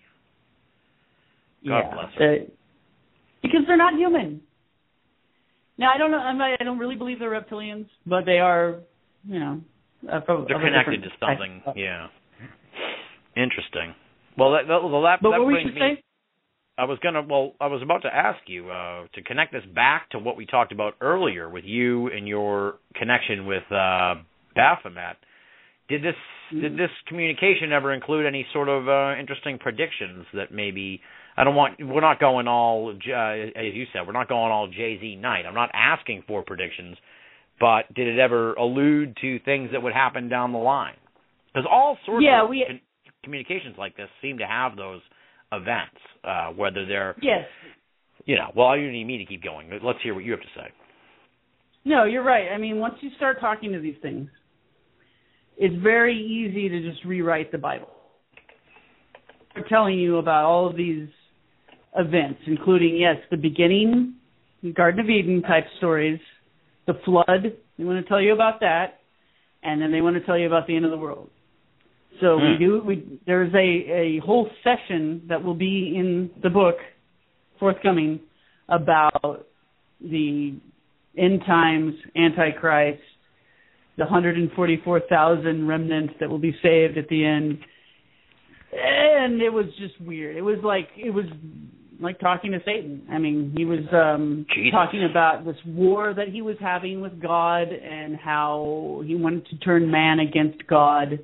God yeah, bless her. uh, because they're not human. Now, I don't know. I'm not, I don't really believe they're reptilians, but they are, you know, uh, of, They're of a connected to different something. type. Yeah. Interesting. Well, that, that, well, that, But that what we brings should me. say? I was gonna. Well, I was about to ask you uh, to connect this back to what we talked about earlier with you and your connection with uh, Baphomet. Did this mm-hmm. did this communication ever include any sort of uh, interesting predictions that maybe? I don't want. We're not going all, uh, as you said, we're not going all Jay-Z night. I'm not asking for predictions, but did it ever allude to things that would happen down the line? Because all sorts yeah, of we, con- communications like this seem to have those events, uh, whether they're, yes. you know, well, you need me to keep going. Let's hear what you have to say. No, you're right. I mean, once you start talking to these things, it's very easy to just rewrite the Bible. They're telling you about all of these events, including, yes, the beginning, Garden of Eden type stories, the flood, they want to tell you about that, and then they want to tell you about the end of the world. So hmm. we do. We there's a, a whole session that will be in the book forthcoming about the end times, Antichrist, the one hundred forty-four thousand remnants that will be saved at the end. And it was just weird. It was like it was like talking to Satan. I mean, he was um, talking about this war that he was having with God and how he wanted to turn man against God.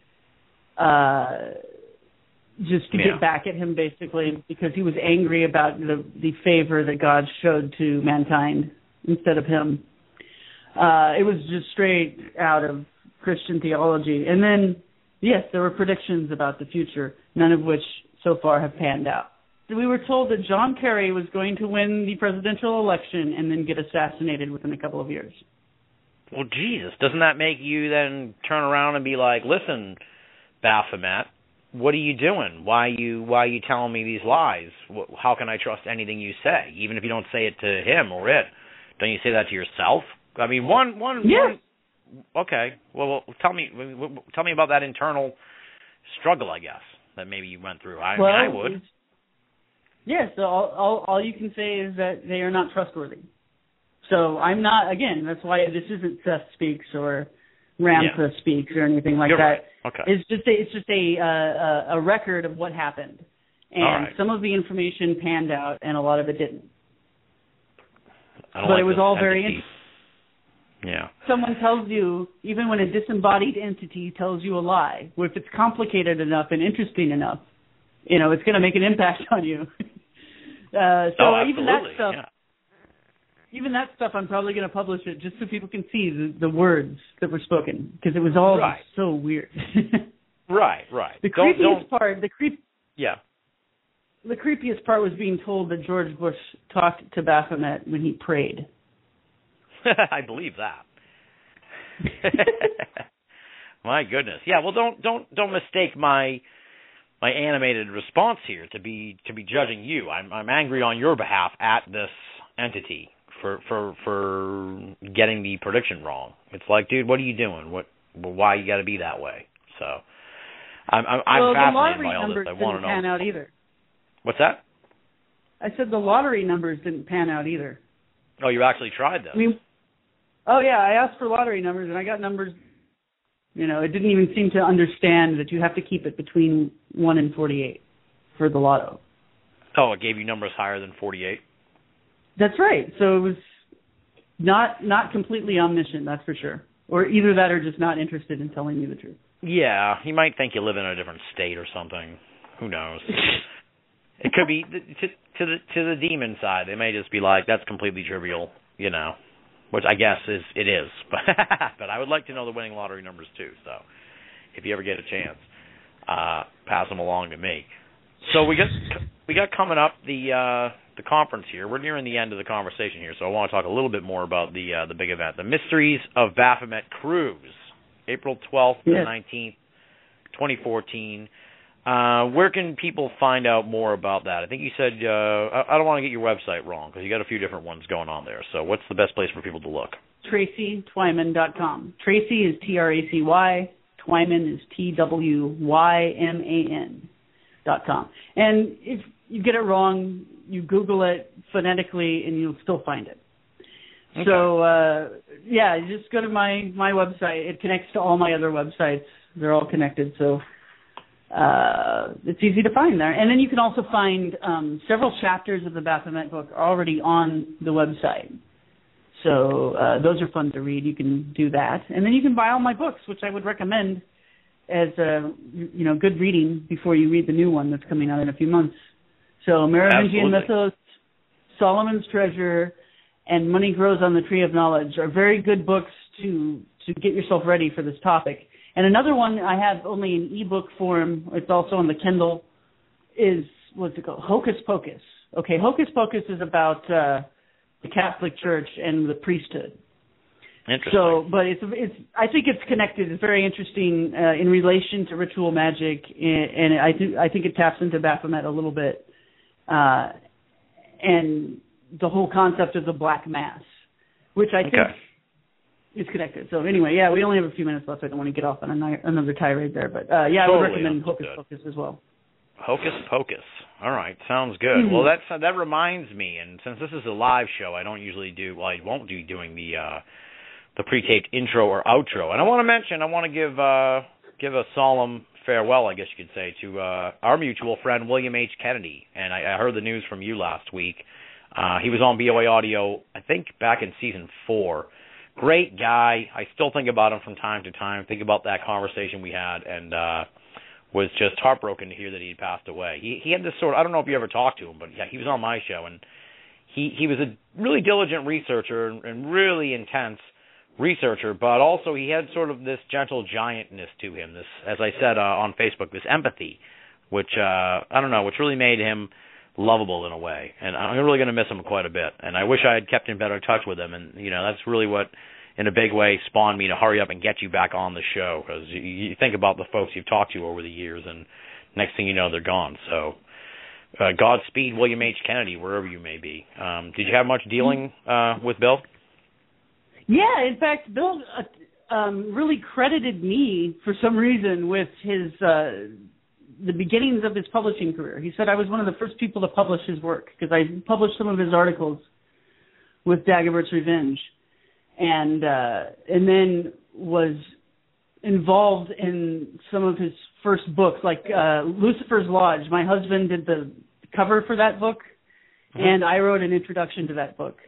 Uh, just to yeah. get back at him, basically, because he was angry about the the favor that God showed to mankind instead of him. Uh, it was just straight out of Christian theology. And then, yes, there were predictions about the future, none of which so far have panned out. We were told that John Kerry was going to win the presidential election and then get assassinated within a couple of years. Well, Jesus, doesn't that make you then turn around and be like, listen, Baphomet, what are you doing? Why are you why are you telling me these lies? How can I trust anything you say, even if you don't say it to him or it? Don't you say that to yourself? I mean, one one. Yes. One, okay. Well, well, tell me tell me about that internal struggle, I guess, that maybe you went through. I, well, I mean, I would. Yes. So all, all all you can say is that they are not trustworthy. So I'm not. Again, that's why this isn't Seth Speaks or Ramtha yeah. Speaks or anything like You're that. Right. Okay. It's just a, it's just a uh, a record of what happened, and right. some of the information panned out, and a lot of it didn't. I don't but like it was all entity. very interesting. Yeah. Someone tells you, even when a disembodied entity tells you a lie, well, if it's complicated enough and interesting enough, you know, it's going to make an impact on you. uh, so oh, even that stuff, yeah. even that stuff, I'm probably going to publish it just so people can see the, the words that were spoken, because it was all right. so weird. right, right. The don't, creepiest don't, part, the creep. Yeah. The creepiest part was being told that George Bush talked to Baphomet when he prayed. I believe that. My goodness. Yeah, well don't don't don't mistake my my animated response here to be to be judging you. I'm I'm angry on your behalf at this entity for for for getting the prediction wrong. It's like, dude, what are you doing? What why you got to be that way? So I'm I'm, I'm well, fascinated the by all numbers this. I want to didn't pan know. out either. What's that? I said the lottery numbers didn't pan out either. Oh, you actually tried those. I mean, oh, yeah, I asked for lottery numbers, and I got numbers, you know, it didn't even seem to understand that you have to keep it between one and forty-eight for the lotto. Oh, it gave you numbers higher than forty-eight? That's right. So it was not not completely omniscient, that's for sure. Or either that or just not interested in telling me the truth. Yeah, he might think you live in a different state or something. Who knows? It could be to, to the to the demon side. They may just be like, that's completely trivial, you know, which I guess is it is. But but I would like to know the winning lottery numbers too. So if you ever get a chance, uh, pass them along to me. So we got we got coming up the uh, the conference here. We're nearing the end of the conversation here, so I want to talk a little bit more about the uh, the big event, the Mysteries of Baphomet Cruise, April twelfth to nineteenth, twenty fourteen. Uh, where can people find out more about that? I think you said, uh, I, I don't want to get your website wrong because you got a few different ones going on there. So what's the best place for people to look? Tracy Twyman dot com. Tracy is T R A C Y. Twyman is T W Y M A N dot com. And if you get it wrong, you Google it phonetically and you'll still find it. Okay. So, uh, yeah, just go to my, my website. It connects to all my other websites. They're all connected, so uh, it's easy to find there. And then you can also find um, several chapters of the Baphomet book already on the website. So uh, those are fun to read. You can do that. And then you can buy all my books, which I would recommend as a, you know, good reading before you read the new one that's coming out in a few months. So Merovingian Mythos, Solomon's Treasure, and Money Grows on the Tree of Knowledge are very good books to to get yourself ready for this topic. And another one I have only in ebook form, it's also on the Kindle, is, what's it called? Hocus Pocus. Okay, Hocus Pocus is about uh, the Catholic Church and the priesthood. Interesting. So, but it's it's I think it's connected. It's very interesting uh, in relation to ritual magic, and, and I do I think it taps into Baphomet a little bit, uh, and the whole concept of the Black Mass, which I think okay. is connected. So anyway, yeah, we only have a few minutes left. I don't want to get off on another tirade there, but uh, yeah, totally I would recommend Hocus Pocus as well. Hocus Pocus. All right, sounds good. Mm-hmm. Well, that's that reminds me, and since this is a live show, I don't usually do. Well, I won't be doing the uh, the pre-taped intro or outro. And I want to mention, I want to give uh, give a solemn farewell, I guess you could say, to uh, our mutual friend William H. Kennedy. And I, I heard the news from you last week. Uh, he was on B O A Audio, I think, back in season four. Great guy. I still think about him from time to time. Think about that conversation we had, and uh, was just heartbroken to hear that he had passed away. He he had this sort of, I don't know if you ever talked to him, but yeah, he was on my show, and he, he was a really diligent researcher and, and really intense researcher, but also he had sort of this gentle giantness to him, this, as I said uh, on Facebook, this empathy, which, uh, I don't know, which really made him lovable in a way, and I'm really going to miss him quite a bit, and I wish I had kept in better touch with him, and, you know, that's really what, in a big way, spawned me to hurry up and get you back on the show, because you, you think about the folks you've talked to over the years, and next thing you know, they're gone, so uh, Godspeed, William H. Kennedy, wherever you may be. Um, did you have much dealing uh, with Bill? Yeah, in fact, Bill uh, um, really credited me for some reason with his uh, the beginnings of his publishing career. He said I was one of the first people to publish his work because I published some of his articles with Dagobert's Revenge, and uh, and then was involved in some of his first books, like uh, Lucifer's Lodge. My husband did the cover for that book, mm-hmm. and I wrote an introduction to that book.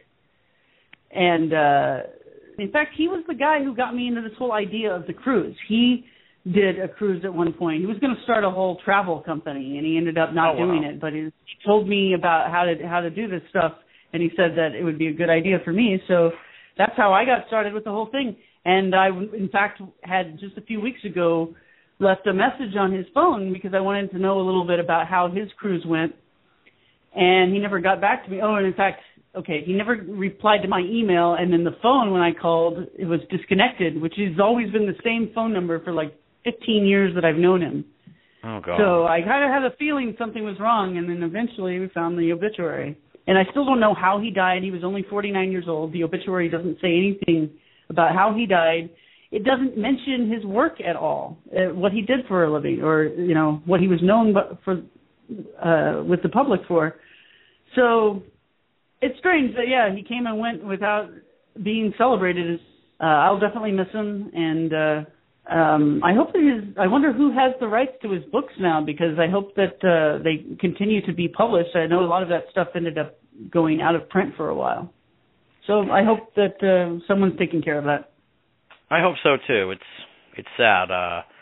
And uh, in fact, he was the guy who got me into this whole idea of the cruise. He did a cruise at one point. He was going to start a whole travel company, and he ended up not oh, doing wow. it. But he told me about how to how to do this stuff, and he said that it would be a good idea for me. So that's how I got started with the whole thing. And I, in fact, had just a few weeks ago left a message on his phone because I wanted to know a little bit about how his cruise went. And he never got back to me. Oh, and in fact, okay, he never replied to my email, and then the phone, when I called, it was disconnected, which has always been the same phone number for like fifteen years that I've known him. Oh, God. So I kind of had a feeling something was wrong, and then eventually we found the obituary. And I still don't know how he died. He was only forty-nine years old. The obituary doesn't say anything about how he died. It doesn't mention his work at all, uh, what he did for a living, or, you know, what he was known for uh, with the public for. So it's strange that, yeah, he came and went without being celebrated. Uh, I'll definitely miss him, and uh, um, I hope that his, I wonder who has the rights to his books now, because I hope that uh, they continue to be published. I know a lot of that stuff ended up going out of print for a while. So I hope that uh, someone's taking care of that. I hope so, too. It's it's sad. Uh,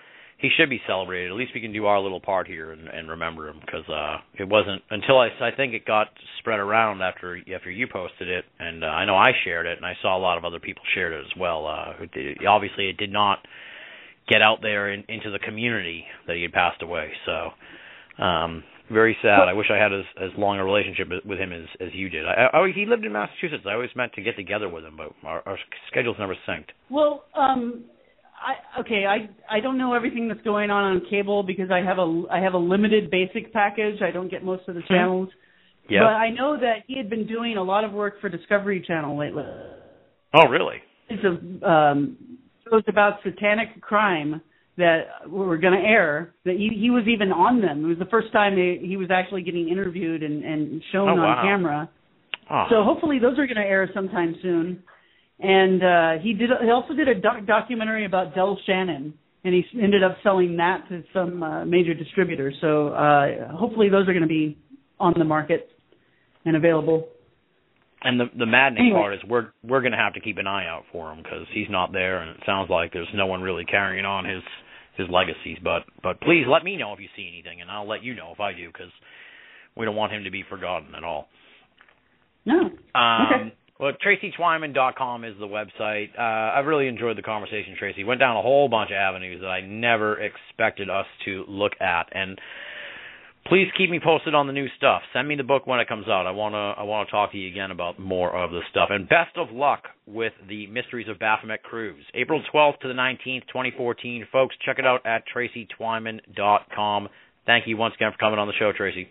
he should be celebrated. At least we can do our little part here and, and remember him, because uh, it wasn't until I, I think it got spread around after after you posted it, and uh, I know I shared it, and I saw a lot of other people shared it as well. Uh, it, obviously, it did not get out there in, into the community that he had passed away. So um, very sad. I wish I had as, as long a relationship with him as, as you did. I, I, he lived in Massachusetts. I always meant to get together with him, but our, our schedules never synced. Well, um, I, okay, I I don't know everything that's going on on cable because I have a I have a limited basic package. I don't get most of the channels. Yeah. But I know that he had been doing a lot of work for Discovery Channel lately. Oh, really? It's a um, shows about satanic crime that were going to air. That he, he was even on them. It was the first time they, he was actually getting interviewed and, and shown oh, wow. on camera. Oh. So hopefully those are going to air sometime soon. And uh, he did. He also did a doc- documentary about Del Shannon, and he ended up selling that to some uh, major distributors. So uh, hopefully those are going to be on the market and available. And the the maddening anyway. part is we're we're going to have to keep an eye out for him because he's not there, and it sounds like there's no one really carrying on his his legacies. But but please let me know if you see anything, and I'll let you know if I do, because we don't want him to be forgotten at all. No. Um, okay. Well, Tracy Twyman dot com is the website. Uh, I've really enjoyed the conversation, Tracy. Went down a whole bunch of avenues that I never expected us to look at, and please keep me posted on the new stuff. Send me the book when it comes out. I want to I want to talk to you again about more of this stuff. And best of luck with the Mysteries of Baphomet Cruise. April twelfth to the nineteenth, twenty fourteen. Folks, check it out at Tracy Twyman dot com. Thank you once again for coming on the show, Tracy.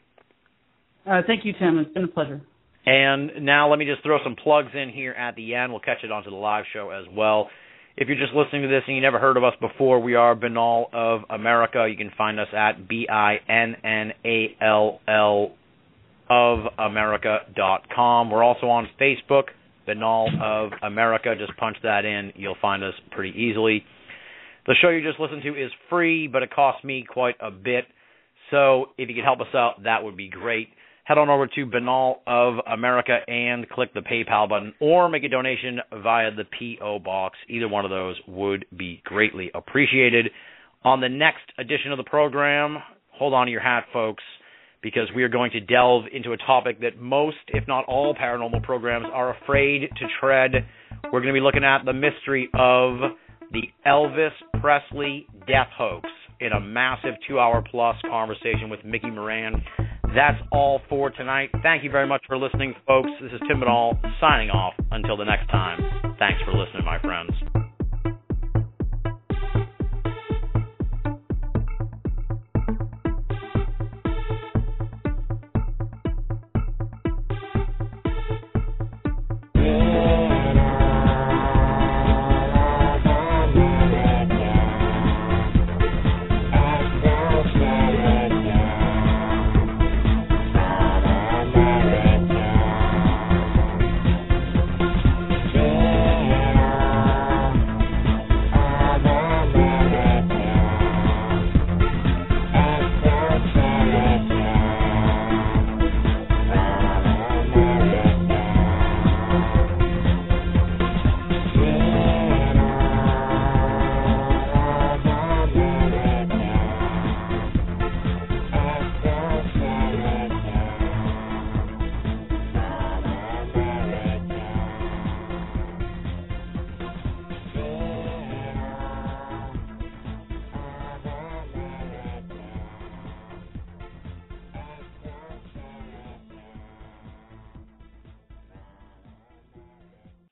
Uh, thank you, Tim. It's been a pleasure. And now let me just throw some plugs in here at the end. We'll catch it onto the live show as well. If you're just listening to this and you never heard of us before, we are Binnall of America. You can find us at B I N N A L L of America dot com. We're also on Facebook, Binnall of America. Just punch that in. You'll find us pretty easily. The show you just listened to is free, but it costs me quite a bit. So if you could help us out, that would be great. Head on over to Binnall of America and click the PayPal button, or make a donation via the P O Box. Either one of those would be greatly appreciated. On the next edition of the program, hold on to your hat, folks, because we are going to delve into a topic that most, if not all, paranormal programs are afraid to tread. We're going to be looking at the mystery of the Elvis Presley death hoax in a massive two-hour plus conversation with Mickey Moran. That's all for tonight. Thank you very much for listening, folks. This is Tim Binnall signing off. Until the next time, thanks for listening, my friends.